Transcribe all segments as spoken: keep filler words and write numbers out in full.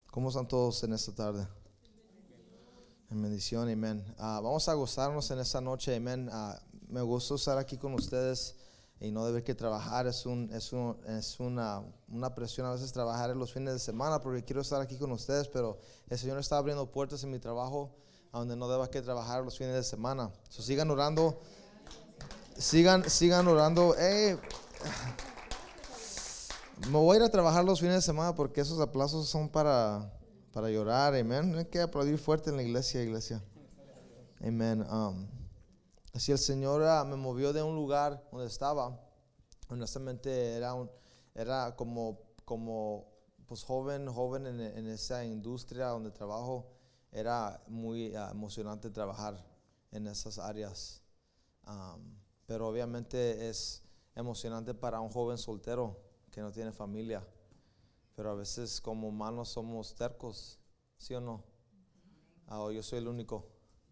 ¿Cómo están todos en esta tarde? En bendición, amén. Uh, vamos a gozarnos en esta noche, amén. Uh, me gusta estar aquí con ustedes y no deber que trabajar. Es, un, es, un, es una, una presión a veces trabajar en los fines de semana porque quiero estar aquí con ustedes, pero el Señor está abriendo puertas en mi trabajo a donde no deba que trabajar los fines de semana. So, sigan orando, sigan, sigan orando. Hey, me voy a ir a trabajar los fines de semana porque esos aplausos son para, para llorar, amén. Hay que aplaudir fuerte en la iglesia, iglesia. Amén. Um, así el Señor uh, me movió de un lugar donde estaba. Honestamente era un, era como, como pues joven, joven en, en esa industria donde trabajo. Era muy uh, emocionante trabajar en esas áreas. Um, pero obviamente es emocionante para un joven soltero que no tiene familia, pero a veces como humanos somos tercos, ¿sí o no? Uh, yo soy el único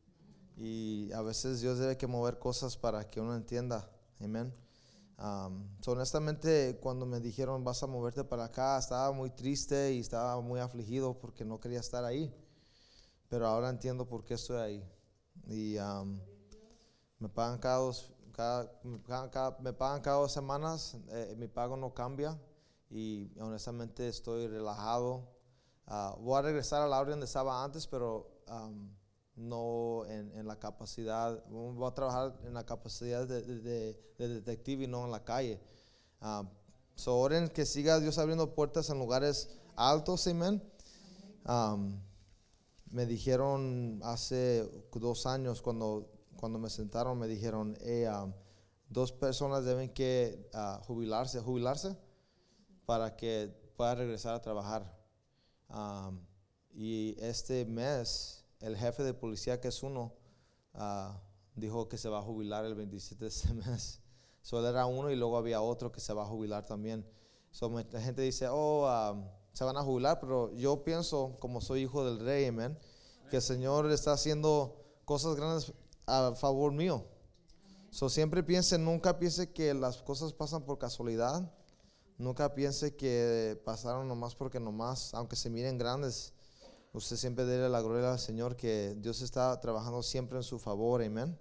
y a veces Dios debe que mover cosas para que uno entienda, amén. Um, so honestamente cuando me dijeron vas a moverte para acá, estaba muy triste y estaba muy afligido porque no quería estar ahí, pero ahora entiendo por qué estoy ahí. Y um, me pagan cada dos Cada, me, pagan cada, me pagan cada dos semanas, eh, mi pago no cambia y honestamente estoy relajado. Uh, voy a regresar a la hora donde estaba antes, pero um, no en, en la capacidad, voy a trabajar en la capacidad de, de, de, de detective y no en la calle. Uh, so oren que siga Dios abriendo puertas en lugares altos, amén. Um, me dijeron hace dos años cuando Cuando me sentaron me dijeron, hey, um, dos personas deben que uh, jubilarse, jubilarse para que pueda regresar a trabajar. Um, y este mes, el jefe de policía, que es uno, uh, dijo que se va a jubilar el veintisiete de este mes. Solo era uno y luego había otro que se va a jubilar también. So, me, la gente dice, oh, um, se van a jubilar, pero yo pienso, como soy hijo del rey, amén, que el Señor está haciendo cosas grandes a favor mío. So, siempre piense, nunca piense que las cosas pasan por casualidad. Nunca piense que pasaron nomás porque nomás, aunque se miren grandes, usted siempre debe la gloria al Señor, que Dios está trabajando siempre en su favor. Amén.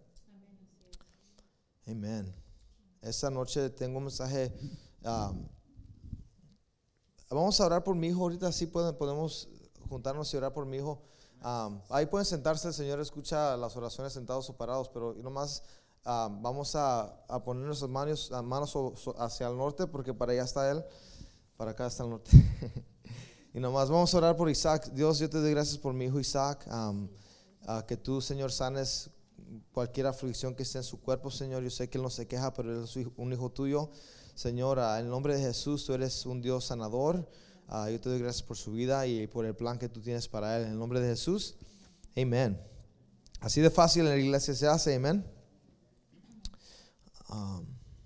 Amén. Esta noche tengo un mensaje. Um, vamos a orar por mi hijo. Ahorita sí pueden, podemos juntarnos y orar por mi hijo. Um, ahí pueden sentarse, el Señor escucha las oraciones sentados o parados, pero y nomás um, vamos a, a poner nuestras manos, manos so, so, hacia el norte, porque para allá está Él, para acá está el norte. Y nomás vamos a orar por Isaac. Dios, yo te doy gracias por mi hijo Isaac, um, uh, que tú, Señor, sanes cualquier aflicción que esté en su cuerpo, Señor. Yo sé que Él no se queja, pero Él es un hijo tuyo, Señor. Uh, en el nombre de Jesús, tú eres un Dios sanador. Uh, yo te doy gracias por su vida y por el plan que tú tienes para él. En el nombre de Jesús, amén. Así de fácil en la iglesia se hace, amén. Um,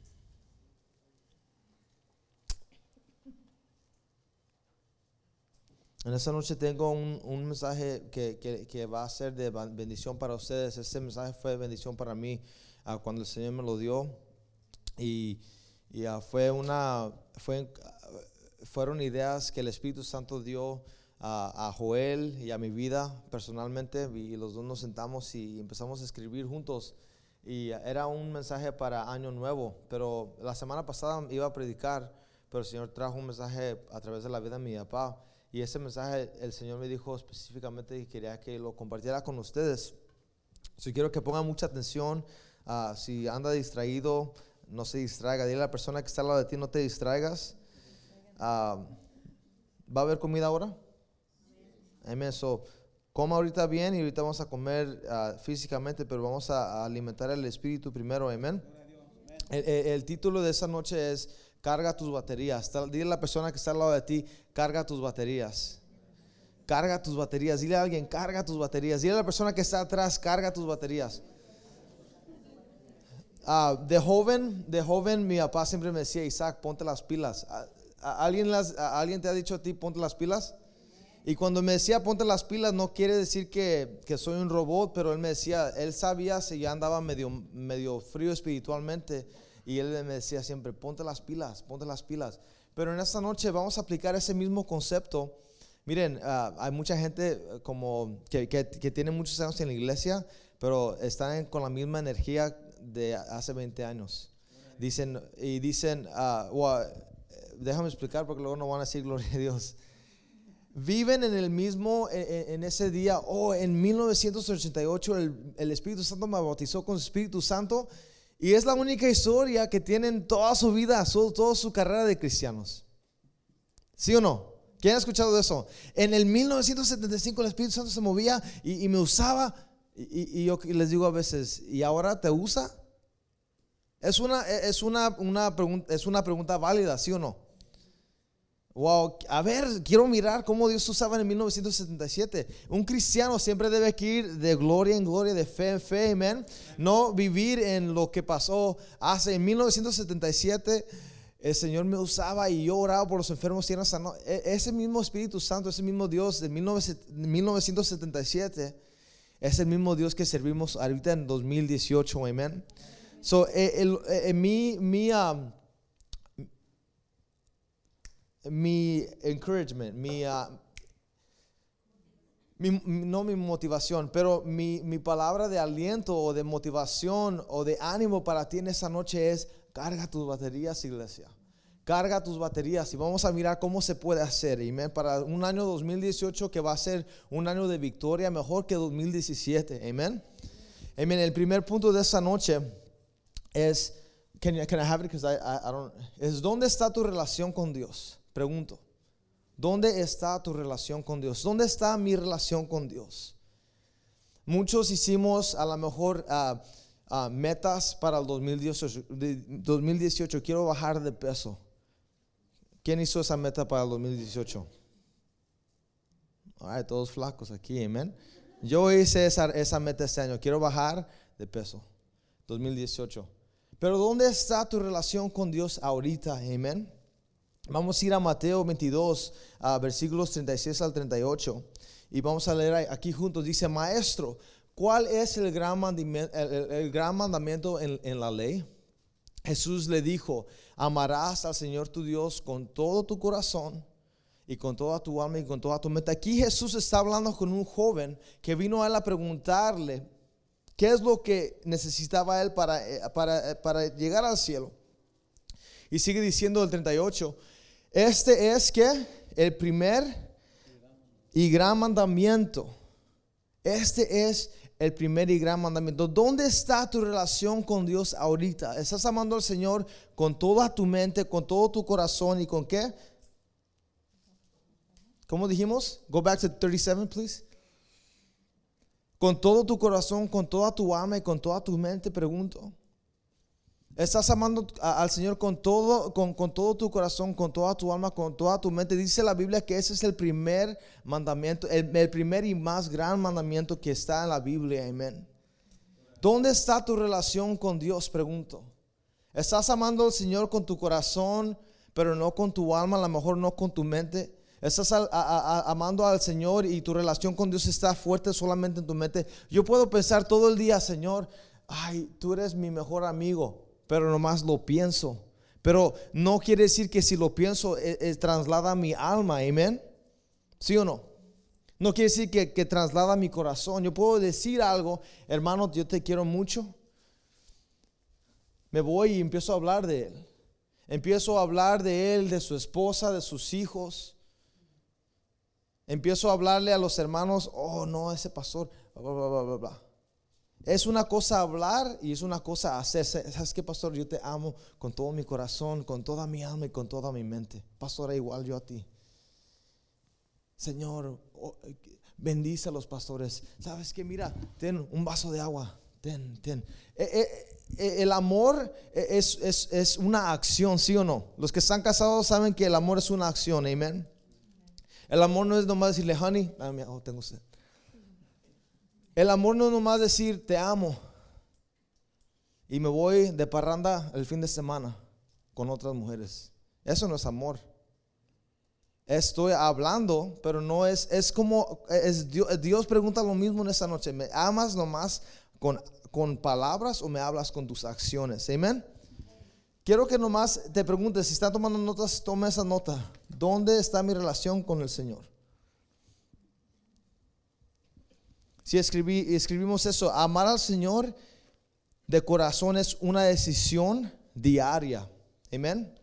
en esta noche tengo un, un mensaje que, que, que va a ser de bendición para ustedes. Este mensaje fue de bendición para mí uh, cuando el Señor me lo dio. Y, y uh, fue una... Fue, fueron ideas que el Espíritu Santo dio a, a Joel y a mi vida personalmente, y los dos nos sentamos y empezamos a escribir juntos, y era un mensaje para Año Nuevo, pero la semana pasada iba a predicar, pero el Señor trajo un mensaje a través de la vida de mi papá, y ese mensaje el Señor me dijo específicamente que quería que lo compartiera con ustedes. So, quiero que pongan mucha atención. Uh, si anda distraído, no se distraiga. Dile a la persona que está al lado de ti, no te distraigas. Uh, ¿Va a haber comida ahora? Amén. So, coma ahorita bien y ahorita vamos a comer uh, físicamente, pero vamos a, a alimentar el espíritu primero. Amén. El, el, el título de esta noche es Carga tus baterías. Dile a la persona que está al lado de ti, carga tus baterías. Carga tus baterías. Dile a alguien, carga tus baterías. Dile a la persona que está atrás, carga tus baterías. Uh, de joven, de joven mi papá siempre me decía, Isaac, ponte las pilas. Uh, ¿Alguien, las, ¿Alguien te ha dicho a ti ponte las pilas? Y cuando me decía ponte las pilas, no quiere decir que, que soy un robot, pero él me decía, él sabía si ya andaba medio, medio frío espiritualmente, y él me decía siempre ponte las pilas, ponte las pilas. Pero en esta noche vamos a aplicar ese mismo concepto Miren, uh, hay mucha gente uh, como que, que, que tiene muchos años en la iglesia, pero están con la misma energía de hace veinte años. Dicen, y dicen, uh, well, déjame explicar porque luego no van a decir gloria a Dios. Viven en el mismo, en, en ese día, oh, en mil novecientos ochenta y ocho el, el Espíritu Santo me bautizó con el Espíritu Santo, y es la única historia que tienen toda su vida, su, toda su carrera de cristianos. ¿Sí o no? ¿Quién ha escuchado de eso? En el mil novecientos setenta y cinco el Espíritu Santo se movía y, y me usaba, y, y yo les digo a veces, ¿y ahora te usa? Es una, es una, una pregunta, es una pregunta válida, ¿sí o no? Wow, a ver, quiero mirar cómo Dios usaba en mil novecientos setenta y siete. Un cristiano siempre debe ir de gloria en gloria, de fe en fe, amén. No vivir en lo que pasó hace en mil novecientos setenta y siete. El Señor me usaba y yo oraba por los enfermos y eran sanados. Ese mismo Espíritu Santo, ese mismo Dios de mil novecientos setenta y siete es el mismo Dios que servimos ahorita en dos mil dieciocho, amén. So, el, el, el, mi, mi, um, mi encouragement, mi, uh, mi, no mi motivación, pero mi, mi palabra de aliento o de motivación o de ánimo para ti en esta noche es: carga tus baterías, iglesia. Carga tus baterías y vamos a mirar cómo se puede hacer, amén, para un año dos mil dieciocho que va a ser un año de victoria mejor que dos mil diecisiete, amén. Amén. El primer punto de esta noche es, can, can I have it? Because I, I, I don't, es ¿dónde está tu relación con Dios? Pregunto, ¿dónde está tu relación con Dios? ¿Dónde está mi relación con Dios? Muchos hicimos a lo mejor uh, uh, metas para el dos mil dieciocho, dos mil dieciocho. Quiero bajar de peso. ¿Quién hizo esa meta para el dos mil dieciocho? All right, todos flacos aquí, amén. Yo hice esa, esa meta este año. Quiero bajar de peso, dos mil dieciocho. Pero ¿dónde está tu relación con Dios ahorita? Amén. Vamos a ir a Mateo veintidós, uh, versículos treinta y seis al treinta y ocho. Y vamos a leer aquí juntos. Dice: Maestro, ¿cuál es el gran mandamiento, el, el, el gran mandamiento en, en la ley? Jesús le dijo: amarás al Señor tu Dios con todo tu corazón y con toda tu alma y con toda tu mente. Aquí Jesús está hablando con un joven que vino a él a preguntarle qué es lo que necesitaba él para, para, para llegar al cielo. Y sigue diciendo el treinta y ocho: este es que el primer y gran mandamiento. Este es el primer y gran mandamiento. ¿Dónde está tu relación con Dios ahorita? ¿Estás amando al Señor con toda tu mente, con todo tu corazón y con qué? ¿Cómo dijimos? Go back to thirty-seven, please. Con todo tu corazón, con toda tu alma y con toda tu mente, pregunto. ¿Estás amando al Señor con todo, con, con todo tu corazón, con toda tu alma, con toda tu mente? Dice la Biblia que ese es el primer mandamiento, el, el primer y más gran mandamiento que está en la Biblia, amén. ¿Dónde está tu relación con Dios? Pregunto. ¿Estás amando al Señor con tu corazón, pero no con tu alma, a lo mejor no con tu mente? ¿Estás a, a, a, amando al Señor y tu relación con Dios está fuerte solamente en tu mente? Yo puedo pensar todo el día: Señor, ay, tú eres mi mejor amigo, pero nomás lo pienso. Pero no quiere decir que si lo pienso eh, eh, traslada mi alma, amén. ¿Sí o no? No quiere decir que, que traslada mi corazón. Yo puedo decir algo: hermano, yo te quiero mucho. Me voy y empiezo a hablar de él. Empiezo a hablar de él, de su esposa, de sus hijos. Empiezo a hablarle a los hermanos: oh no, ese pastor, bla, bla, bla, bla, bla. Es una cosa hablar y es una cosa hacer. ¿Sabes qué, pastor? Yo te amo con todo mi corazón, con toda mi alma y con toda mi mente. Pastor, igual yo a ti. Señor, oh, bendice a los pastores. ¿Sabes qué? Mira, ten un vaso de agua. Ten, ten. Eh, eh, el amor es, es, es una acción, ¿sí o no? Los que están casados saben que el amor es una acción, amén. El amor no es nomás decirle: honey, ah, oh, tengo sed. El amor no es nomás decir: te amo y me voy de parranda el fin de semana con otras mujeres. Eso no es amor. Estoy hablando, pero no es, es como, es Dios, Dios pregunta lo mismo en esta noche: ¿me amas nomás con, con palabras o me hablas con tus acciones? Amén. Quiero que nomás te preguntes, si están tomando notas, toma esa nota. ¿Dónde está mi relación con el Señor? Si escribí, escribimos eso, amar al Señor de corazón es una decisión diaria. Amén.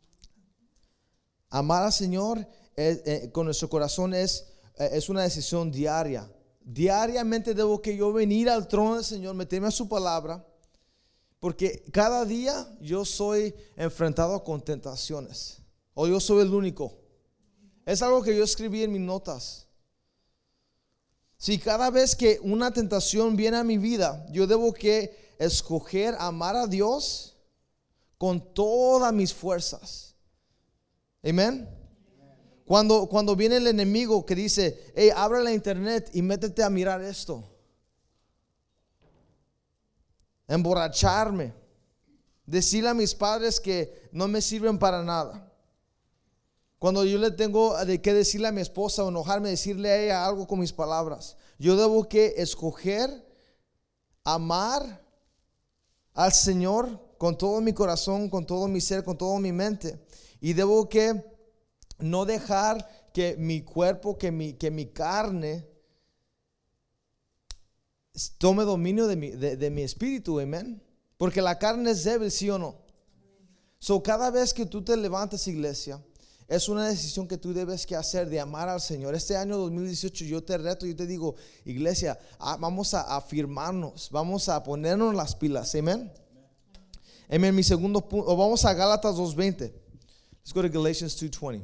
Amar al Señor eh, eh, con nuestro corazón es, eh, es una decisión diaria. Diariamente debo que yo venir al trono del Señor, meterme a su palabra, porque cada día yo soy enfrentado con tentaciones, o yo soy el único. Es algo que yo escribí en mis notas. Si cada vez que una tentación viene a mi vida, yo debo que escoger amar a Dios con todas mis fuerzas. Amén. Cuando, cuando viene el enemigo que dice, hey, abre la internet y métete a mirar esto, emborracharme, decirle a mis padres que no me sirven para nada. Cuando yo le tengo de que decirle a mi esposa o enojarme, decirle a ella algo con mis palabras, yo debo que escoger amar al Señor con todo mi corazón, con todo mi ser, con toda mi mente, y debo que no dejar que mi cuerpo, que mi, que mi carne tome dominio de mi, de, de mi espíritu, amén. Porque la carne es débil, ¿sí o no? So, cada vez que tú te levantas, iglesia, es una decisión que tú debes que hacer de amar al Señor. Este año dos mil dieciocho yo te reto, yo te digo, iglesia, ah, vamos a afirmarnos, vamos a ponernos las pilas, amén. Amén. Mi segundo punto, o vamos a Gálatas dos veinte. Let's go to Galatians two twenty.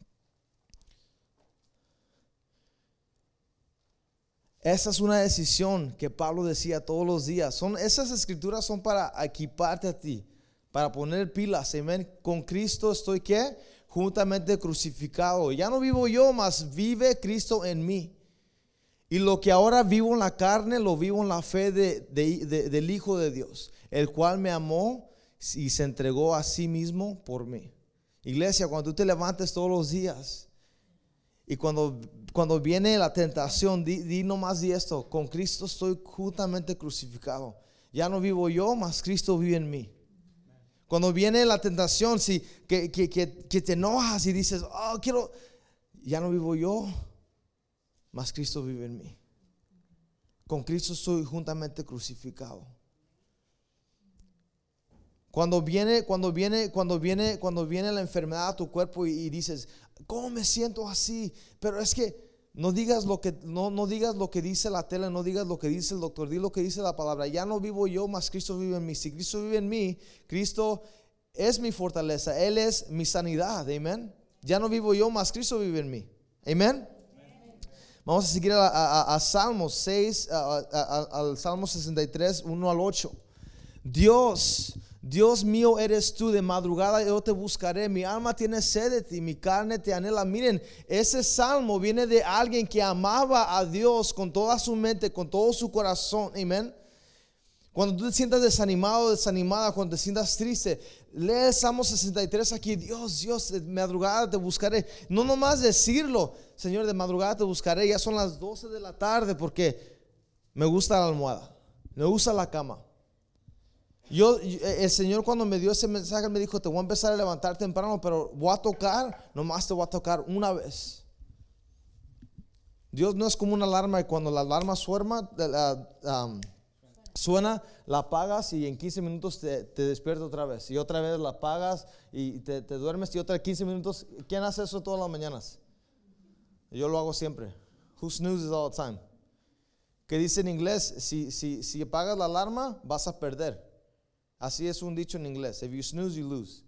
Esa es una decisión que Pablo decía todos los días. Son, esas escrituras son para equiparte a ti, para poner pilas. Amén. Con Cristo estoy ¿qué? Juntamente crucificado. Ya no vivo yo, mas vive Cristo en mí. Y lo que ahora vivo en la carne, lo vivo en la fe de, de, de, del Hijo de Dios, el cual me amó y se entregó a sí mismo por mí. Iglesia, cuando tú te levantes todos los días y cuando, cuando viene la tentación, di, di nomás di esto: con Cristo estoy juntamente crucificado. Ya no vivo yo, mas Cristo vive en mí. Cuando viene la tentación, si, que, que, que, que te enojas y dices, oh, quiero, ya no vivo yo, mas Cristo vive en mí. Con Cristo estoy juntamente crucificado. Cuando viene, cuando viene, cuando viene, cuando viene la enfermedad a tu cuerpo y, y dices, ¿cómo me siento así? Pero es que no digas lo que no, no digas lo que dice la tele, no digas lo que dice el doctor, di lo que dice la palabra. Ya no vivo yo, mas Cristo vive en mí. Si Cristo vive en mí, Cristo es mi fortaleza, Él es mi sanidad, amén. Ya no vivo yo, mas Cristo vive en mí, amén. Vamos a seguir a, a, a Salmos seis, a, a, a, al Salmo sesenta y tres, uno al ocho. Dios, Dios mío eres tú, de madrugada yo te buscaré, mi alma tiene sed de ti, mi carne te anhela. Miren, ese salmo viene de alguien que amaba a Dios con toda su mente, con todo su corazón, amén. Cuando tú te sientas desanimado, desanimada, cuando te sientas triste, lee el Salmo sesenta y tres aquí. Dios, Dios, de madrugada te buscaré. No nomás decirlo, Señor, de madrugada te buscaré. Ya son las doce de la tarde porque me gusta la almohada, me gusta la cama. Yo, el Señor cuando me dio ese mensaje me dijo, te voy a empezar a levantar temprano, pero voy a tocar, nomás te voy a tocar una vez. Dios no es como una alarma y cuando la alarma suena, um, suena, la apagas y en quince minutos te, te despiertas otra vez. Y otra vez la apagas y te, te duermes y otra quince minutos. ¿Quién hace eso todas las mañanas? Yo lo hago siempre. Who snoozes all the time? Que dice en inglés, si, si, si apagas la alarma, vas a perder. Así es un dicho en inglés. If you snooze, you lose.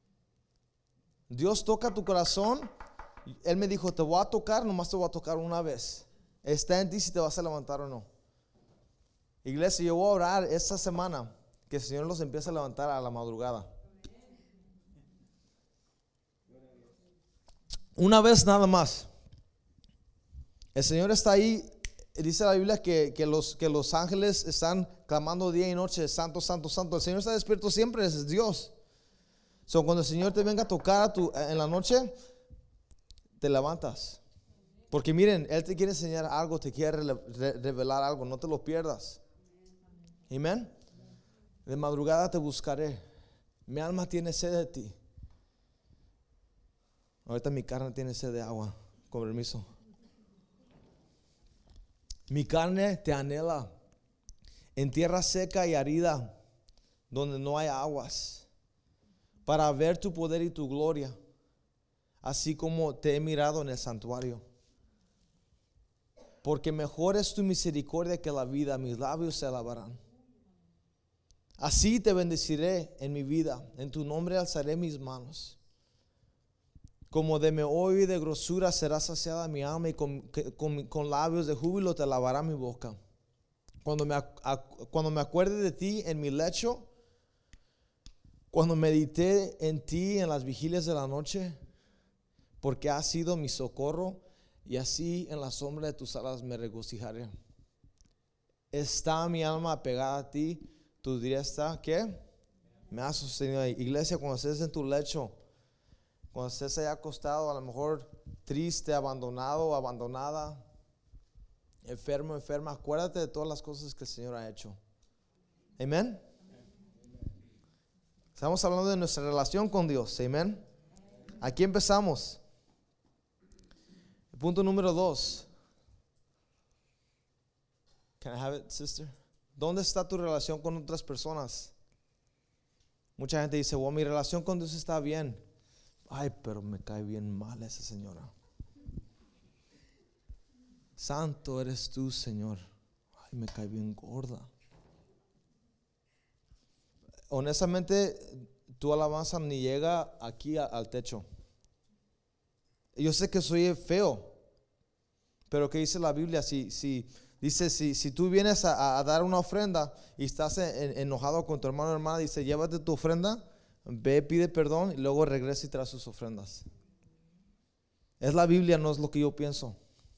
Dios toca tu corazón. Él me dijo, te voy a tocar, nomás te voy a tocar una vez. Está en ti si te vas a levantar o no. Iglesia, yo voy a orar esta semana que el Señor los empiece a levantar a la madrugada. Una vez nada más. El Señor está ahí. Dice la Biblia que, que, los, que los ángeles están clamando día y noche, santo, santo, santo. El Señor está despierto siempre, es Dios. So, cuando el Señor te venga a tocar a tu, en la noche, te levantas. Porque miren, Él te quiere enseñar algo, te quiere re, revelar algo, no te lo pierdas. Amén. De madrugada te buscaré. Mi alma tiene sed de ti. Ahorita mi carne tiene sed de agua. Con permiso. Mi carne te anhela en tierra seca y árida, donde no hay aguas, para ver tu poder y tu gloria, así como te he mirado en el santuario. Porque mejor es tu misericordia que la vida, mis labios se alabarán. Así te bendeciré en mi vida, en tu nombre alzaré mis manos. Como de meollo y de grosura será saciada mi alma, y con, con, con labios de júbilo te alabará mi boca. Cuando me, a, cuando me acuerde de ti en mi lecho, cuando medité en ti en las vigilias de la noche, porque has sido mi socorro, y así en la sombra de tus alas me regocijaré. Está mi alma apegada a ti, tu diestra, ¿qué? Me ha sostenido. Iglesia, cuando estés en tu lecho, cuando estés ahí acostado, a lo mejor triste, abandonado o abandonada, enfermo, enferma, acuérdate de todas las cosas que el Señor ha hecho. Amén. Estamos hablando de nuestra relación con Dios. Amén. Aquí empezamos. Punto número dos. Can I have it, sister? ¿Dónde está tu relación con otras personas? Mucha gente dice, bueno, mi relación con Dios está bien. Ay, pero me cae bien mal esa señora. Santo eres tú, Señor. Ay, me cae bien gorda. Honestamente, tu alabanza ni llega aquí a, al techo. Yo sé que soy feo, pero ¿qué dice la Biblia? Si, si dice, si, si tú vienes a, a dar una ofrenda y estás en, enojado con tu hermano o hermana, dice, llévate tu ofrenda, ve, pide perdón y luego regresa y trae sus ofrendas. Es la Biblia, no es lo que yo pienso.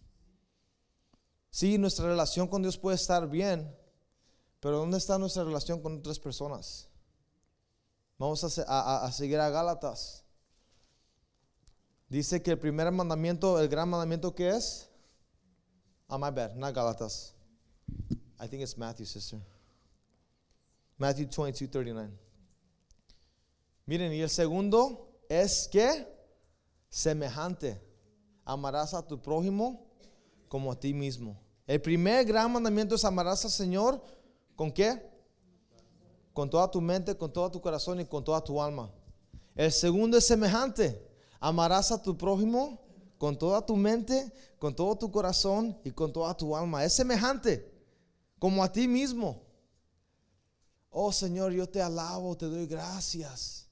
Sí, nuestra relación con Dios puede estar bien, pero ¿dónde está nuestra relación con otras personas? Vamos a, a, a seguir a Gálatas. Dice que el primer mandamiento, el gran mandamiento, ¿qué es? Oh, my bad, not Gálatas. I think it's Matthew, sister. Matthew twenty-two thirty-nine. Miren, y el segundo es ¿qué? Semejante. Amarás a tu prójimo como a ti mismo. El primer gran mandamiento es amarás al Señor ¿con qué? Con toda tu mente, con todo tu corazón y con toda tu alma. El segundo es semejante. Amarás a tu prójimo con toda tu mente, con todo tu corazón y con toda tu alma. Es semejante, como a ti mismo. Oh Señor, yo te alabo, te doy gracias.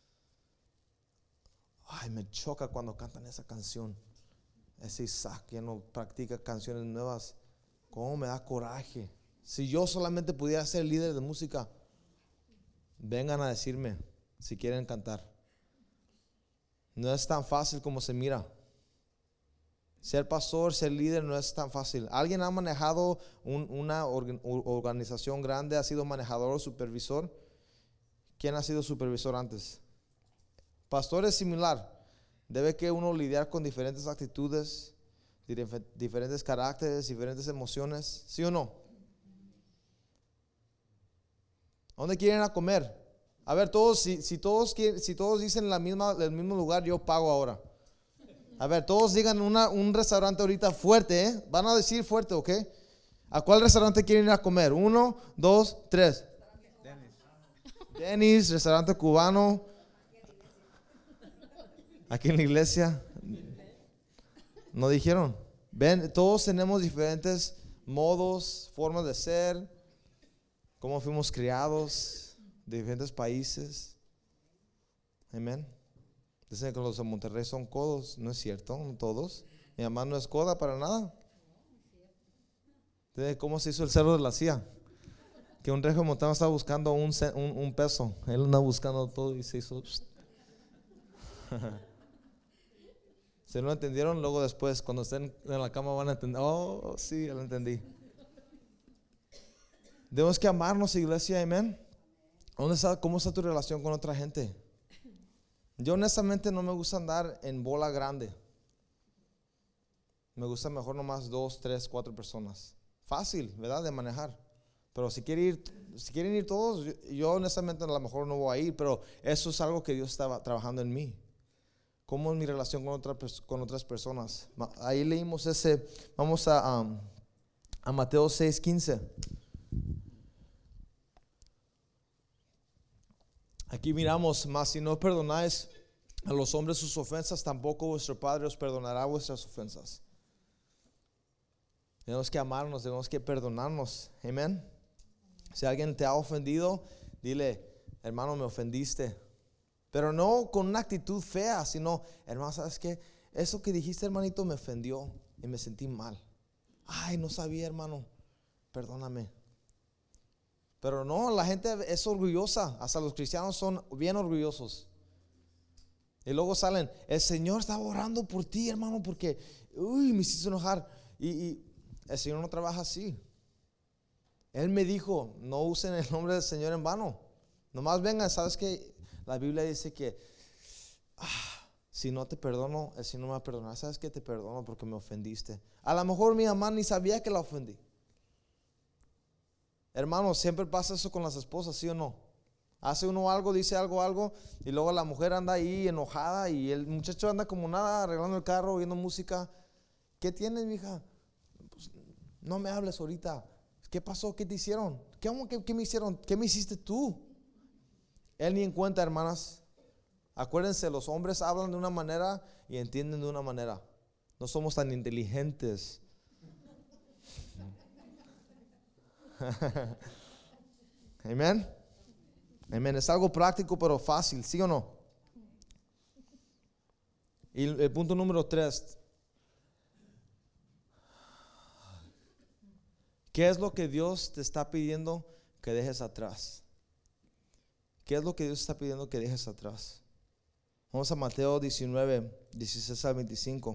Ay, me choca cuando cantan esa canción. Ese Isaac que no practica canciones nuevas. Cómo me da coraje. Si yo solamente pudiera ser líder de música, vengan a decirme si quieren cantar. No es tan fácil como se mira. Ser pastor, ser líder no es tan fácil. ¿Alguien ha manejado un, una orga, organización grande? ¿Ha sido manejador o supervisor? ¿Quién ha sido supervisor antes? Pastor es similar. Debe que uno lidiar con diferentes actitudes, diferentes caracteres, diferentes emociones. ¿Sí o no? ¿A dónde quieren ir a comer? A ver, todos, si, si, todos quieren, si todos dicen la misma, el mismo lugar, yo pago ahora. A ver, todos digan una, un restaurante ahorita fuerte, ¿eh? Van a decir fuerte, ¿ok? ¿A cuál restaurante quieren ir a comer? Uno, dos, tres. Dennis. Dennis, restaurante cubano. Aquí en la iglesia. ¿No dijeron? Ven, todos tenemos diferentes modos, formas de ser, cómo fuimos criados. De diferentes países. Amén. Dicen que los de Monterrey son codos. No es cierto, no todos. Mi mamá no es coda para nada. ¿Cómo se hizo el cerro de la C I A? Que un regio montano estaba buscando un, un, un peso. Él andaba buscando todo y se hizo. Si no lo entendieron, luego después, cuando estén en la cama, van a entender. Oh, sí, ya lo entendí. Debemos que amarnos, iglesia. Amén. ¿Dónde está, ¿Cómo está tu relación con otra gente? Yo honestamente no me gusta andar en bola grande. Me gusta mejor nomás dos, tres, cuatro personas. Fácil, ¿verdad? De manejar. Pero si quieren ir, si quieren ir todos, yo, yo honestamente a lo mejor no voy a ir, pero eso es algo que Dios estaba trabajando en mí. ¿Cómo es mi relación con, otra, con otras personas? Ahí leímos ese, vamos a, um, a Mateo seis quince. Aquí miramos, mas si no perdonáis a los hombres sus ofensas, tampoco vuestro Padre os perdonará vuestras ofensas. Tenemos que amarnos, tenemos que perdonarnos. Amén. Si alguien te ha ofendido, dile, hermano, me ofendiste. Pero no con una actitud fea, sino, hermano, ¿sabes qué? Eso que dijiste, hermanito, me ofendió y me sentí mal. Ay, no sabía, hermano, perdóname. Pero no, la gente es orgullosa. Hasta los cristianos son bien orgullosos. Y luego salen, el Señor estaba orando por ti, hermano, porque uy, me hiciste enojar. Y, y el Señor no trabaja así. Él me dijo, no usen el nombre del Señor en vano. Nomás vengan, sabes que la Biblia dice que ah, si no te perdono, el Señor no me va a perdonar. Sabes que te perdono porque me ofendiste. A lo mejor mi mamá ni sabía que la ofendí. Hermanos, siempre pasa eso con las esposas, ¿sí o no? Hace uno algo, dice algo, algo, y luego la mujer anda ahí enojada y el muchacho anda como nada, arreglando el carro, oyendo música. ¿Qué tienes, mija? Pues, no me hables ahorita. ¿Qué pasó? ¿Qué te hicieron? ¿Qué, qué, qué me hicieron? ¿Qué me hiciste tú? Él ni en cuenta, hermanas. Acuérdense, los hombres hablan de una manera y entienden de una manera. No somos tan inteligentes. Amén. Amén. Es algo práctico pero fácil, ¿sí o no? Y el, el punto número tres. ¿Qué es lo que Dios te está pidiendo que dejes atrás? ¿Qué es lo que Dios está pidiendo que dejes atrás? Vamos a Mateo diecinueve, dieciséis al veinticinco.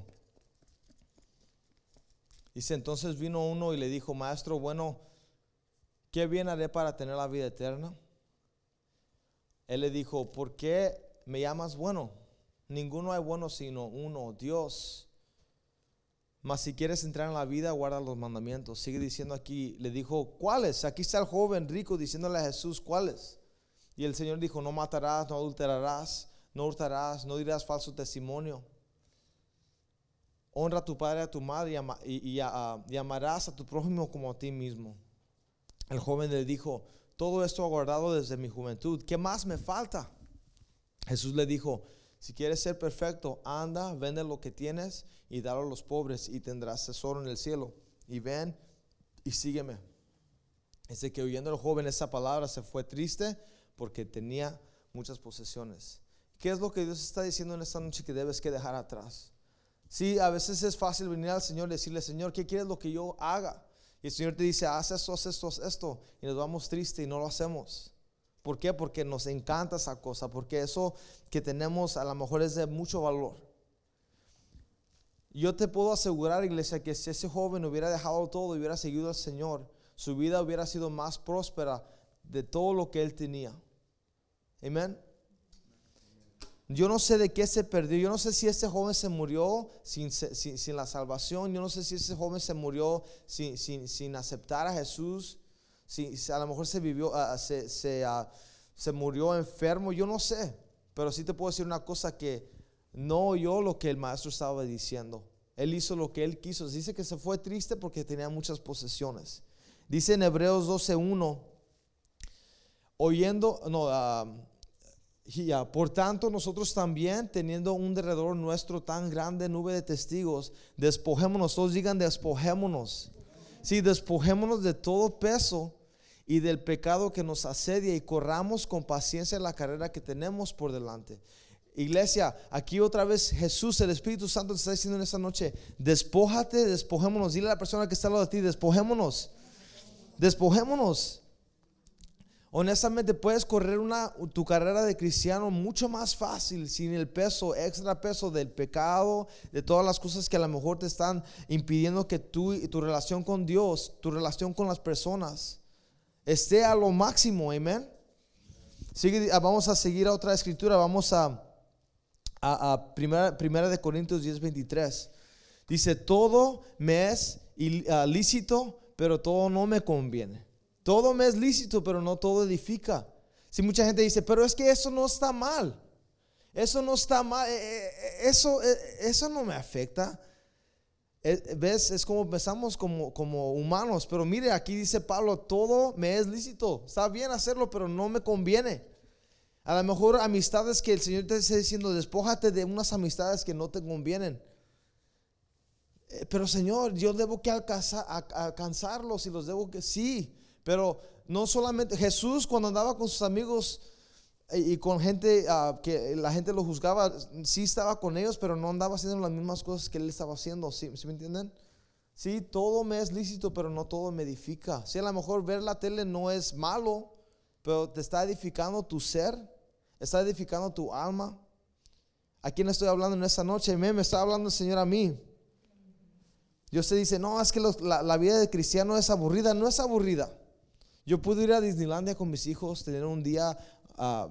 Dice, entonces vino uno y le dijo, maestro, bueno, ¿qué bien haré para tener la vida eterna? Él le dijo, ¿por qué me llamas bueno? Ninguno hay bueno sino uno, Dios. Mas si quieres entrar en la vida, guarda los mandamientos. Sigue diciendo aquí, le dijo, ¿cuáles? Aquí está el joven rico diciéndole a Jesús, ¿cuáles? Y el Señor dijo, no matarás, no adulterarás, no hurtarás, no dirás falso testimonio. Honra a tu padre y a tu madre y, ama, y, y, a, y amarás a tu prójimo como a ti mismo. El joven le dijo, todo esto he guardado desde mi juventud, ¿qué más me falta? Jesús le dijo, si quieres ser perfecto, anda, vende lo que tienes y dalo a los pobres y tendrás tesoro en el cielo. Y ven y sígueme. Dice que oyendo el joven esa palabra se fue triste porque tenía muchas posesiones. ¿Qué es lo que Dios está diciendo en esta noche que debes que dejar atrás? Sí, a veces es fácil venir al Señor y decirle, Señor, ¿qué quieres lo que yo haga? Y el Señor te dice, haz esto, haz esto, haz esto. Y nos vamos tristes y no lo hacemos. ¿Por qué? Porque nos encanta esa cosa. Porque eso que tenemos a lo mejor es de mucho valor. Yo te puedo asegurar, iglesia, que si ese joven hubiera dejado todo y hubiera seguido al Señor, su vida hubiera sido más próspera de todo lo que él tenía. Amén. Yo no sé de qué se perdió. Yo no sé si ese joven se murió sin, sin, sin la salvación. Yo no sé si ese joven se murió sin, sin, sin aceptar a Jesús. Si, si a lo mejor se vivió, uh, se, se, uh, se murió enfermo. Yo no sé. Pero sí te puedo decir una cosa, que no oyó lo que el maestro estaba diciendo. Él hizo lo que él quiso. Dice que se fue triste porque tenía muchas posesiones. Dice en Hebreos doce uno, oyendo, no, uh, Yeah, por tanto, nosotros también, teniendo un derredor nuestro tan grande nube de testigos, despojémonos. Todos digan, despojémonos. Sí, despojémonos de todo peso y del pecado que nos asedia y corramos con paciencia la carrera que tenemos por delante. Iglesia, aquí otra vez Jesús, el Espíritu Santo te está diciendo en esta noche, despójate, despojémonos. Dile a la persona que está al lado de ti, despojémonos. Despojémonos. Honestamente puedes correr una, tu carrera de cristiano mucho más fácil sin el peso, extra peso del pecado, de todas las cosas que a lo mejor te están impidiendo que tú y tu relación con Dios, tu relación con las personas esté a lo máximo. Amén. Sigue, vamos a seguir a otra escritura. Vamos a, a, a primera, primera de Corintios diez veintitrés. Dice, todo me es lícito, pero todo no me conviene. Todo me es lícito, pero no todo edifica. Si mucha gente dice, pero es que eso no está mal. Eso no está mal. Eso, eso no me afecta. Es, ¿ves? Es como pensamos como, como humanos. Pero mire, aquí dice Pablo, todo me es lícito. Está bien hacerlo, pero no me conviene. A lo mejor amistades que el Señor te está diciendo, despójate de unas amistades que no te convienen. Eh, pero Señor, yo debo que alcanzar, a, alcanzarlos y los debo que sí. Pero no solamente Jesús, cuando andaba con sus amigos y, y con gente uh, que la gente lo juzgaba, sí estaba con ellos, pero no andaba haciendo las mismas cosas que él estaba haciendo. ¿Sí, ¿sí me entienden? Sí, todo me es lícito, pero no todo me edifica. Sí, a lo mejor ver la tele no es malo, pero te está edificando tu ser, está edificando tu alma. ¿A quién estoy hablando en esta noche? Me, me está hablando el Señor a mí. Dios te dice, no, es que los, la, la vida de cristiano es aburrida. No es aburrida. Yo pude ir a Disneylandia con mis hijos, tener un día, uh,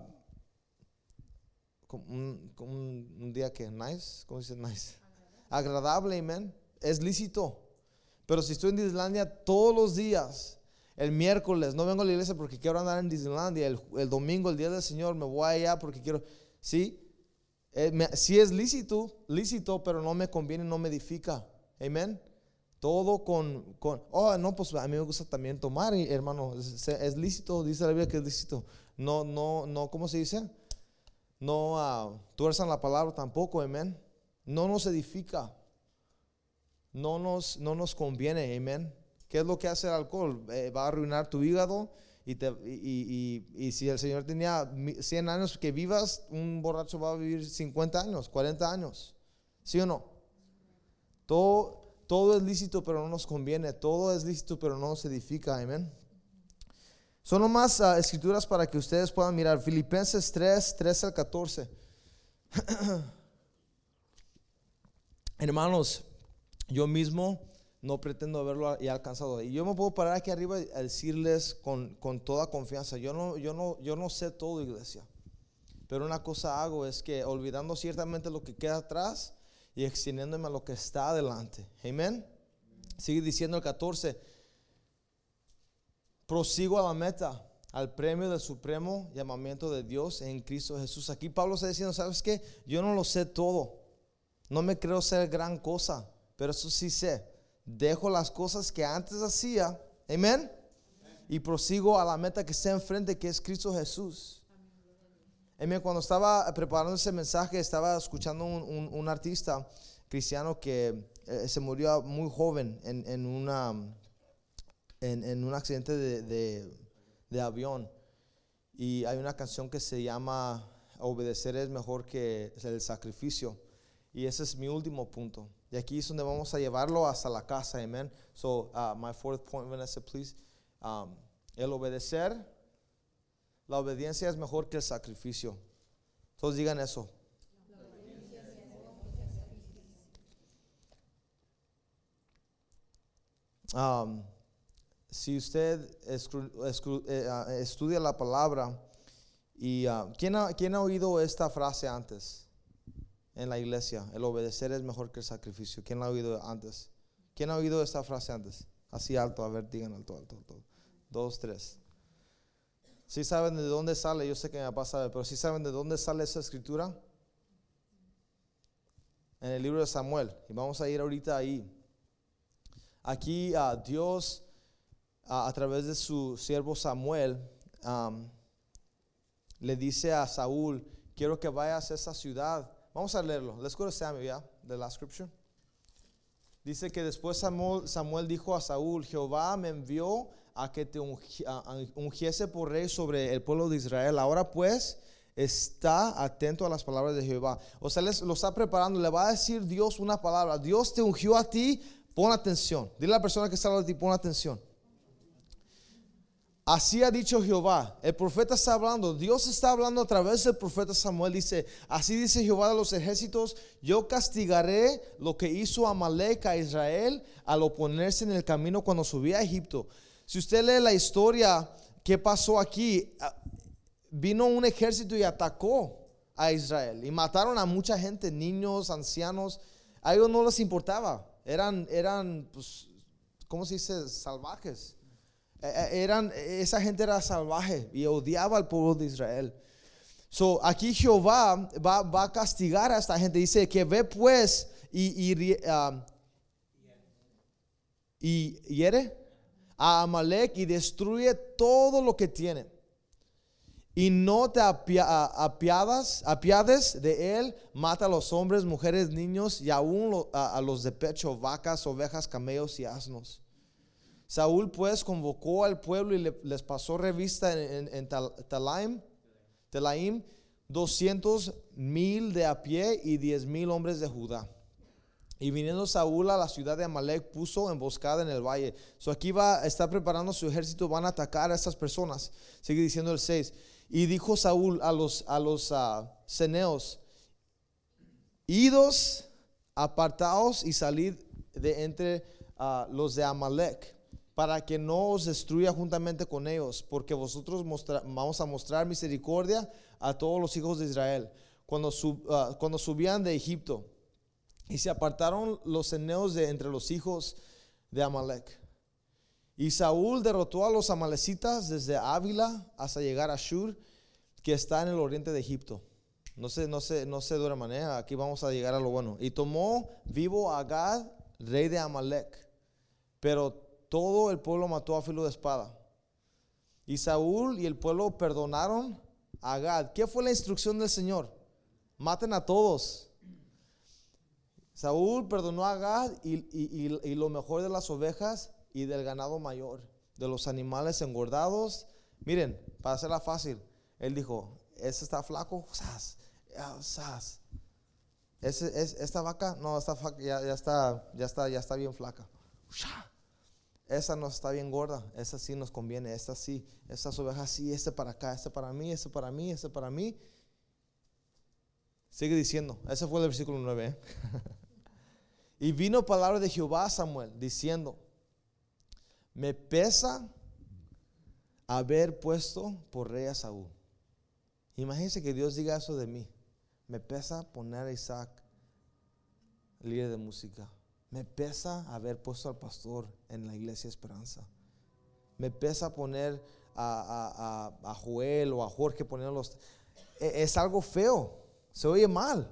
un, un, un día que nice, ¿cómo se dice nice? Agradable, amén. Es lícito. Pero si estoy en Disneylandia todos los días, el miércoles no vengo a la iglesia porque quiero andar en Disneylandia, el, el domingo, el día del Señor, me voy allá porque quiero, sí, eh, me, sí es lícito, lícito, pero no me conviene, no me edifica. Amén. Todo con, con, oh, no, pues a mí me gusta también tomar, hermano, es, es lícito, dice la Biblia que es lícito. No, no, no, ¿cómo se dice? No uh, tuerzan la palabra tampoco, amén. No nos edifica, no nos, no nos conviene, amén. ¿Qué es lo que hace el alcohol? Eh, va a arruinar tu hígado y, te, y, y, y si el Señor tenía cien años que vivas, un borracho va a vivir cincuenta años, cuarenta años, ¿sí o no? Todo Todo es lícito, pero no nos conviene. Todo es lícito, pero no nos edifica. Amén. Son nomás uh, escrituras para que ustedes puedan mirar. Filipenses tres, trece al catorce. Hermanos, yo mismo no pretendo haberlo ya alcanzado. Y yo me puedo parar aquí arriba a decirles con, con toda confianza. Yo no, yo, no, yo no sé todo, iglesia. Pero una cosa hago es que olvidando ciertamente lo que queda atrás y extendiéndome a lo que está adelante. Amén. Sigue diciendo el catorce. Prosigo a la meta, al premio del supremo llamamiento de Dios en Cristo Jesús. Aquí Pablo está diciendo, ¿sabes qué? Yo no lo sé todo. No me creo ser gran cosa, pero eso sí sé. Dejo las cosas que antes hacía. Amén. Y prosigo a la meta que está enfrente, que es Cristo Jesús. Amén. Cuando estaba preparando ese mensaje, estaba escuchando un, un, un artista cristiano que eh, se murió muy joven en, en, una, en, en un accidente de, de, de avión. Y hay una canción que se llama Obedecer es mejor que el sacrificio. Y ese es mi último punto. Y aquí es donde vamos a llevarlo hasta la casa. Amén. So, uh, my fourth point, Vanessa, please. Um, el obedecer. La obediencia es mejor que el sacrificio. Todos digan eso. Um, si usted escru, escru, eh, uh, estudia la palabra y uh, ¿quién, ha, ¿quién ha oído esta frase antes en la iglesia? El obedecer es mejor que el sacrificio. ¿Quién la ha oído antes? ¿Quién ha oído esta frase antes? Así alto, a ver, digan alto, alto, alto. Dos, tres. Si saben de dónde sale, yo sé que mi papá sabe, pero si saben de dónde sale esa escritura, en el libro de Samuel, y vamos a ir ahorita ahí. Aquí uh, Dios, uh, a través de su siervo Samuel, um, le dice a Saúl, quiero que vayas a esa ciudad. Vamos a leerlo. Let's go to Samuel, yeah, the last scripture. Dice que después Samuel, Samuel dijo a Saúl, Jehová me envió a que te ungiese por rey sobre el pueblo de Israel. Ahora pues, está atento a las palabras de Jehová. O sea, les, lo está preparando, le va a decir Dios una palabra. Dios te ungió a ti, pon atención. Dile a la persona que está al lado de ti, pon atención. Así ha dicho Jehová. El profeta está hablando, Dios está hablando a través del profeta Samuel. Dice, así dice Jehová de los ejércitos, yo castigaré lo que hizo Amalek a Israel al oponerse en el camino cuando subía a Egipto. Si usted lee la historia, ¿qué pasó aquí? Vino un ejército y atacó a Israel y mataron a mucha gente, niños, ancianos. A ellos no les importaba. Eran, eran pues, ¿cómo se dice? Salvajes. Eran, esa gente era salvaje y odiaba al pueblo de Israel. So, aquí Jehová va, va a castigar a esta gente. Dice que ve pues y, y, uh, y hiere a Amalek y destruye todo lo que tiene. Y no te apia- apiadas, apiades de él, mata a los hombres, mujeres, niños y aún lo- a, a los de pecho, vacas, ovejas, camellos y asnos. Saúl pues convocó al pueblo y le- les pasó revista en, en, en Tal- Talaim, Telaim, doscientos mil de a pie y diez mil hombres de Judá. Y viniendo Saúl a la ciudad de Amalek, puso emboscada en el valle. So aquí va, está preparando su ejército, van a atacar a estas personas. Sigue diciendo el seis. Y dijo Saúl a los, a los uh, ceneos: idos, apartaos y salid de entre uh, los de Amalek, para que no os destruya juntamente con ellos, porque vosotros mostra, vamos a mostrar misericordia a todos los hijos de Israel. Cuando, sub, uh, cuando subían de Egipto, y se apartaron los ceneos de entre los hijos de Amalek. Y Saúl derrotó a los amalecitas desde Ávila hasta llegar a Shur, que está en el oriente de Egipto. No sé, no sé, no sé de otra manera. Aquí vamos a llegar a lo bueno. Y tomó vivo a Agag, rey de Amalek, pero todo el pueblo mató a filo de espada. Y Saúl y el pueblo perdonaron a Agag. ¿Qué fue la instrucción del Señor? Maten a todos. Saúl perdonó a Agag y, y, y, y lo mejor de las ovejas y del ganado mayor, de los animales engordados. Miren, para hacerla fácil, él dijo: ese está flaco, sas, sas. Ese, es, esta vaca, no, esta vaca ya, ya, está, ya, está, ya está bien flaca. Esa no está bien gorda, esa sí nos conviene, esta sí, estas ovejas sí, este para acá, este para mí, este para mí, este para mí. Sigue diciendo, ese fue el versículo nueve. ¿eh? Y vino palabra de Jehová a Samuel diciendo: me pesa haber puesto por rey a Saúl. Imagínense que Dios diga eso de mí. Me pesa poner a Isaac líder de música. Me pesa haber puesto al pastor en la iglesia Esperanza. Me pesa poner a, a, a, a Joel o a Jorge ponerlos. Es algo feo, se oye mal,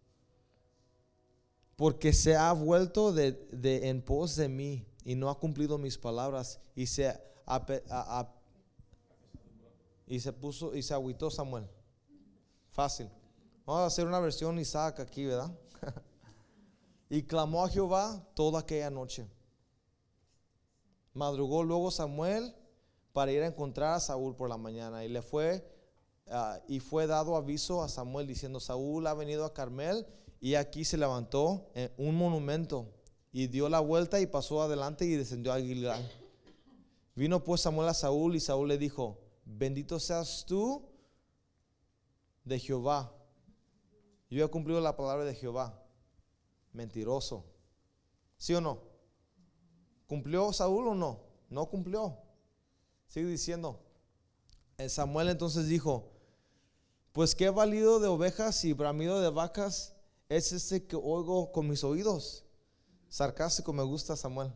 porque se ha vuelto de, de en pos de mí y no ha cumplido mis palabras, y se a, a, a, y se puso y se agüitó Samuel. Fácil. Vamos a hacer una versión Isaac aquí, ¿verdad? Y clamó a Jehová toda aquella noche. Madrugó luego Samuel para ir a encontrar a Saúl por la mañana, y le fue uh, y fue dado aviso a Samuel diciendo: Saúl ha venido a Carmel. Y aquí se levantó un monumento y dio la vuelta y pasó adelante y descendió a Gilgal. Vino pues Samuel a Saúl, y Saúl le dijo: bendito seas tú de Jehová. Yo he cumplido la palabra de Jehová. Mentiroso. ¿Sí o no? ¿Cumplió Saúl o no? No cumplió. Sigue diciendo. Samuel entonces dijo: pues qué valido de ovejas y bramido de vacas es este que oigo con mis oídos. Sarcástico me gusta Samuel.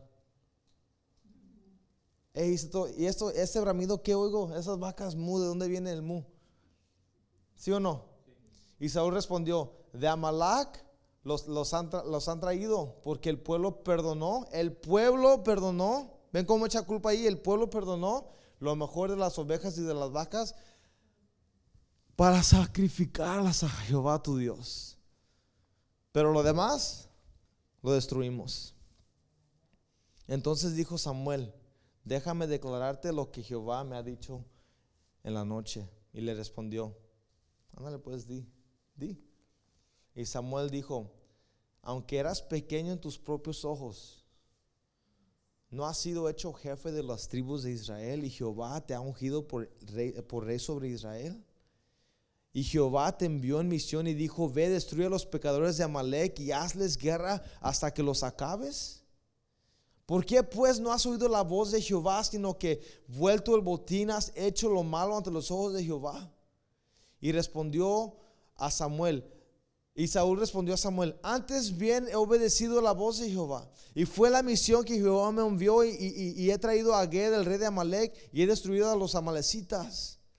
Hey, y esto, este bramido que oigo, esas vacas mu, ¿de dónde viene el mu? ¿Sí o no? Sí. Y Saúl respondió: de Amalek los, los, han tra, los han traído, porque el pueblo perdonó, el pueblo perdonó. ¿Ven cómo echa culpa ahí? El pueblo perdonó lo mejor de las ovejas y de las vacas para sacrificarlas a Jehová tu Dios. Pero lo demás lo destruimos. Entonces dijo Samuel: déjame declararte lo que Jehová me ha dicho en la noche. Y le respondió: ándale pues, di, di. Y Samuel dijo: aunque eras pequeño en tus propios ojos, ¿no has sido hecho jefe de las tribus de Israel? Y Jehová te ha ungido por rey, por rey sobre Israel. Y Jehová te envió en misión y dijo: ve, destruye a los pecadores de Amalek y hazles guerra hasta que los acabes. ¿Por qué pues no has oído la voz de Jehová, sino que vuelto el botín has hecho lo malo ante los ojos de Jehová? Y respondió a Samuel, y Saúl respondió a Samuel: antes bien he obedecido la voz de Jehová, y fue la misión que Jehová me envió, y, y, y he traído a Agag, el rey de Amalek, y he destruido a los amalecitas.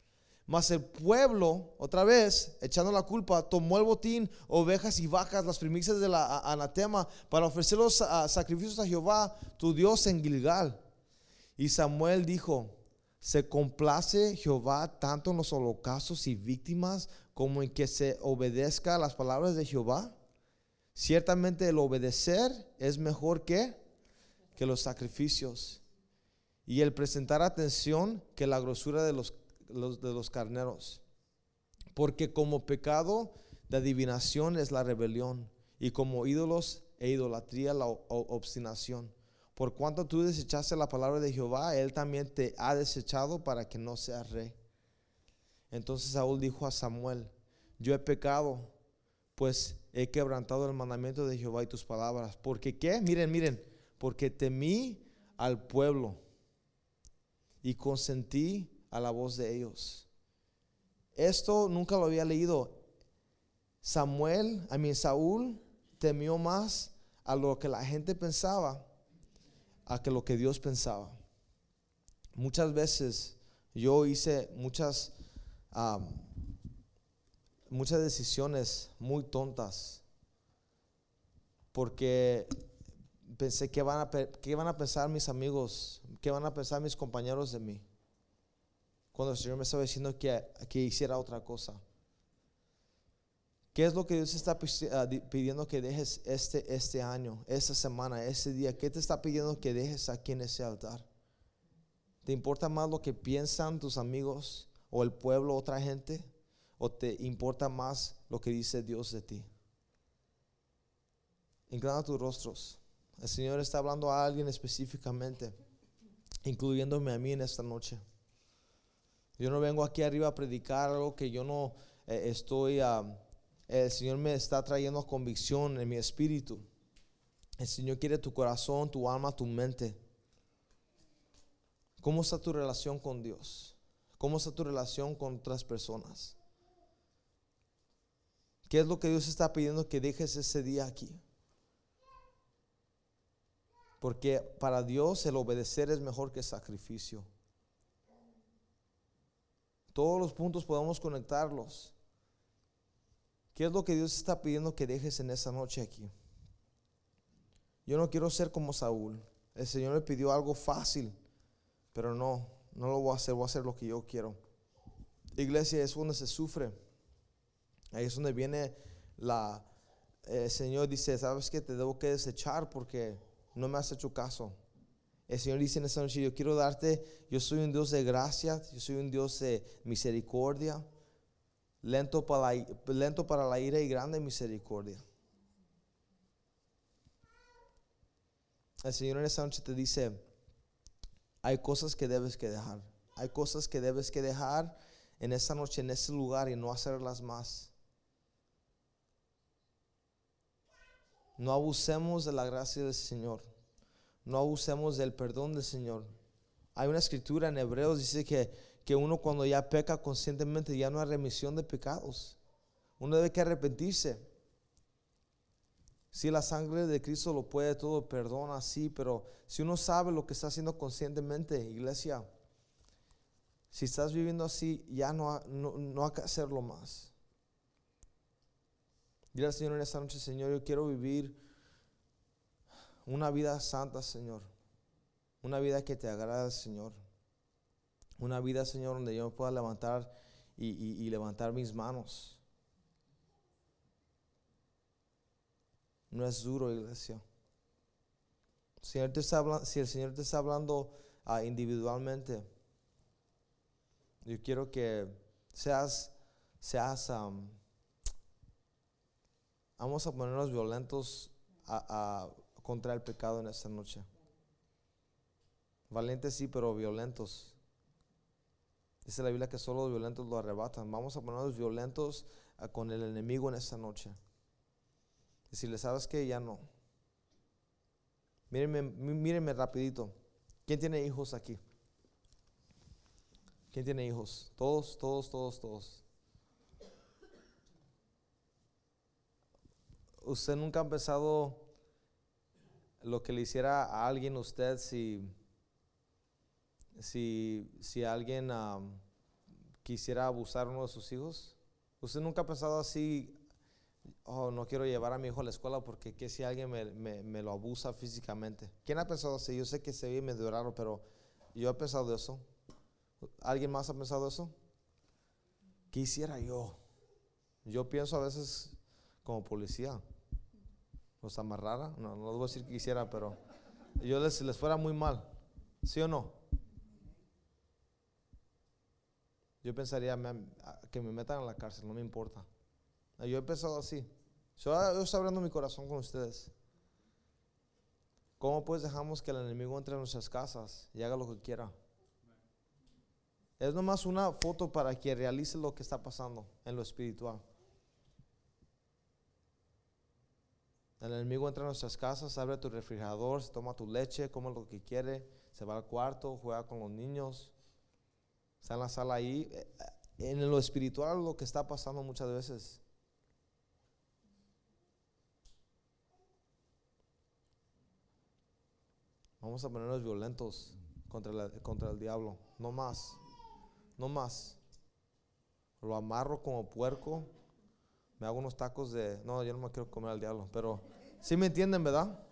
Mas el pueblo, otra vez, echando la culpa, tomó el botín, ovejas y vacas, las primicias de la a- anatema, para ofrecer los a, sacrificios a Jehová, tu Dios, en Gilgal. Y Samuel dijo: ¿se complace Jehová tanto en los holocaustos y víctimas como en que se obedezca a las palabras de Jehová? Ciertamente el obedecer es mejor que, que los sacrificios, y el presentar atención que la grosura de los, los, de los carneros. Porque como pecado de adivinación es la rebelión, y como ídolos e idolatría la o- obstinación. Por cuanto tú desechaste la palabra de Jehová, él también te ha desechado para que no seas rey. Entonces Saúl dijo a Samuel: yo he pecado, pues he quebrantado el mandamiento de Jehová y tus palabras. ¿Porque qué? Miren, miren, porque temí al pueblo y consentí a la voz de ellos. Esto nunca lo había leído. Samuel, a mí Saúl, temió más a lo que la gente pensaba a que lo que Dios pensaba. Muchas veces yo hice muchas um, muchas decisiones muy tontas porque pensé que van a qué van a pensar mis amigos, qué van a pensar mis compañeros de mí, cuando el Señor me estaba diciendo que, que hiciera otra cosa. ¿Qué es lo que Dios está pidiendo que dejes este, este año, esta semana, este día? ¿Qué te está pidiendo que dejes aquí en ese altar? ¿Te importa más lo que piensan tus amigos o el pueblo, otra gente? ¿O te importa más lo que dice Dios de ti? Inclina tus rostros. El Señor está hablando a alguien específicamente, incluyéndome a mí en esta noche. Yo no vengo aquí arriba a predicar algo que yo no eh, estoy... Uh, El Señor me está trayendo convicción en mi espíritu. El Señor quiere tu corazón, tu alma, tu mente. ¿Cómo está tu relación con Dios? ¿Cómo está tu relación con otras personas? ¿Qué es lo que Dios está pidiendo que dejes ese día aquí? Porque para Dios el obedecer es mejor que sacrificio. Todos los puntos podemos conectarlos. ¿Qué es lo que Dios está pidiendo que dejes en esa noche aquí? Yo no quiero ser como Saúl. El Señor me pidió algo fácil, pero no, no lo voy a hacer, voy a hacer lo que yo quiero. Iglesia, es donde se sufre. Ahí es donde viene la, el Señor dice: ¿sabes qué? Te debo que desechar porque no me has hecho caso. El Señor dice en esta noche: yo quiero darte, yo soy un Dios de gracia, yo soy un Dios de misericordia. Lento para, la, lento para la ira y grande misericordia. El Señor en esta noche te dice: hay cosas que debes que dejar. Hay cosas que debes que dejar en esta noche, en este lugar, y no hacerlas más. No abusemos de la gracia del Señor. No abusemos del perdón del Señor. Hay una escritura en Hebreos, dice que, que uno cuando ya peca conscientemente ya no hay remisión de pecados. Uno debe que arrepentirse. Si la sangre de Cristo lo puede todo, perdona, sí, pero si uno sabe lo que está haciendo conscientemente, iglesia, si estás viviendo así, ya no, no, no hay que hacerlo más. Dile al Señor en esta noche: Señor, yo quiero vivir una vida santa, Señor. Una vida que te agrada, Señor. Una vida, Señor, donde yo me pueda levantar y, y, y levantar mis manos. No es duro, iglesia. Si el Señor te está hablando, si el Señor te está hablando uh, individualmente, yo quiero que seas, seas, um, vamos a ponernos violentos a, a, contra el pecado en esta noche. Valientes sí, pero violentos. Dice la Biblia que solo los violentos lo arrebatan. Vamos a ponernos violentos uh, con el enemigo en esta noche. Y si le sabes que ya no. Mírenme, mírenme rapidito. ¿Quién tiene hijos aquí? ¿Quién tiene hijos? Todos, todos, todos, todos. ¿Usted nunca ha pensado lo que le hiciera a alguien usted si, si, si alguien um, quisiera abusar a uno de sus hijos? ¿Usted nunca ha pensado así? Oh, no quiero llevar a mi hijo a la escuela porque qué si alguien me, me, me lo abusa físicamente. ¿Quién ha pensado así? Yo sé que se ve medio raro, pero yo he pensado eso. ¿Alguien más ha pensado eso? ¿Qué hiciera yo? Yo pienso a veces como policía. ¿Los amarrara? No, no debo decir que quisiera, pero yo les, les fuera muy mal. ¿Sí o no? Yo pensaría que me metan a la cárcel, no me importa. Yo he pensado así. Yo, yo estoy abriendo mi corazón con ustedes. ¿Cómo pues dejamos que el enemigo entre en nuestras casas y haga lo que quiera? Es nomás una foto para que realice lo que está pasando en lo espiritual. El enemigo entra en nuestras casas, abre tu refrigerador, se toma tu leche, come lo que quiere, se va al cuarto, juega con los niños, está en la sala ahí. En lo espiritual lo que está pasando muchas veces. Vamos a ponernos violentos contra, la, contra el diablo. No más. No más. Lo amarro como puerco. Me hago unos tacos de... No, yo no me quiero comer al diablo. Pero sí me entienden, ¿verdad?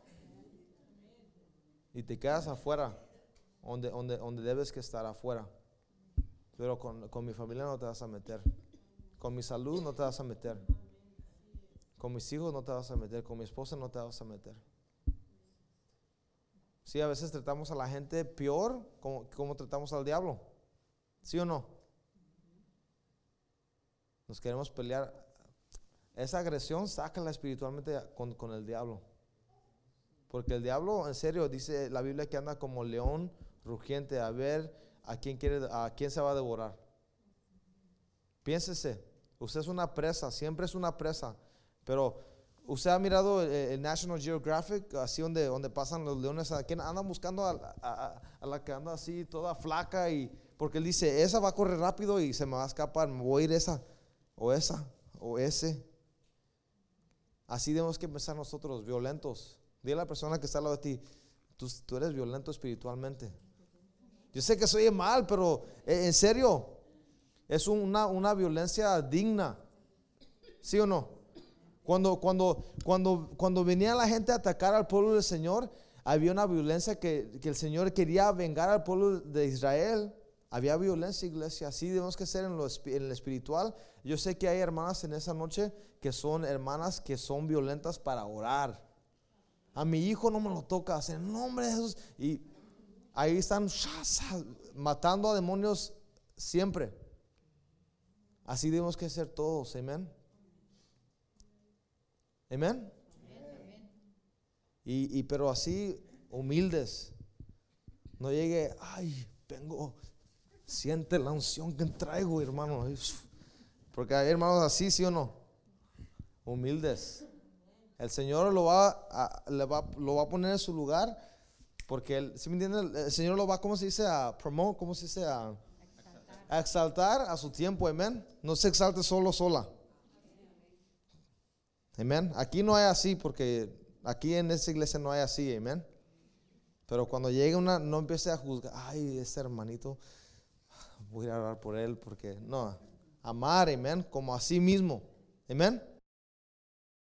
Y te quedas afuera. Donde, donde, donde debes que estar afuera. Pero con, con mi familia no te vas a meter. Con mi salud no te vas a meter. Con mis hijos no te vas a meter. Con mi esposa no te vas a meter. Sí, a veces tratamos a la gente peor como, como tratamos al diablo. ¿Sí o no? Nos queremos pelear. Esa agresión sácala espiritualmente con, con el diablo. Porque el diablo, en serio, dice la Biblia que anda como león rugiente a ver a quién quiere, a quién se va a devorar. Piénsese, usted es una presa, siempre es una presa. Pero usted ha mirado el, el National Geographic, así donde, donde pasan los leones, a quien andan buscando a, a, a la que anda así toda flaca, y porque él dice, esa va a correr rápido y se me va a escapar, me voy a ir esa, o esa, o ese. Así debemos que empezar nosotros, violentos. Dile a la persona que está al lado de ti, tú, tú eres violento espiritualmente. Yo sé que se oye mal, pero eh, en serio, es una, una violencia digna. ¿Sí o no? Cuando, cuando, cuando, cuando venía la gente a atacar al pueblo del Señor, había una violencia que, que el Señor quería vengar al pueblo de Israel. Había violencia, iglesia. Así debemos que ser en lo en el espiritual. Yo sé que hay hermanas en esa noche que son hermanas que son violentas para orar. A mi hijo no me lo tocas en el nombre de Jesús. Y ahí están matando a demonios siempre. Así debemos que ser todos. Amén. Amén. Y, y pero así humildes. No llegue, ay, vengo, siente la unción que traigo, hermano. Porque hay hermanos así, ¿sí o no? Humildes. El Señor lo va a, le va, lo va a poner en su lugar. Porque él, ¿sí me entienden? El Señor lo va, ¿cómo se dice? A promote, ¿cómo se dice? A, a exaltar a su tiempo, amén. No se exalte solo, sola. Amén. Aquí no hay así, porque aquí en esta iglesia no hay así, amén. Pero cuando llegue una, no empiece a juzgar, ay, este hermanito, voy a orar por él, porque no, amar, amén, como a sí mismo, amén.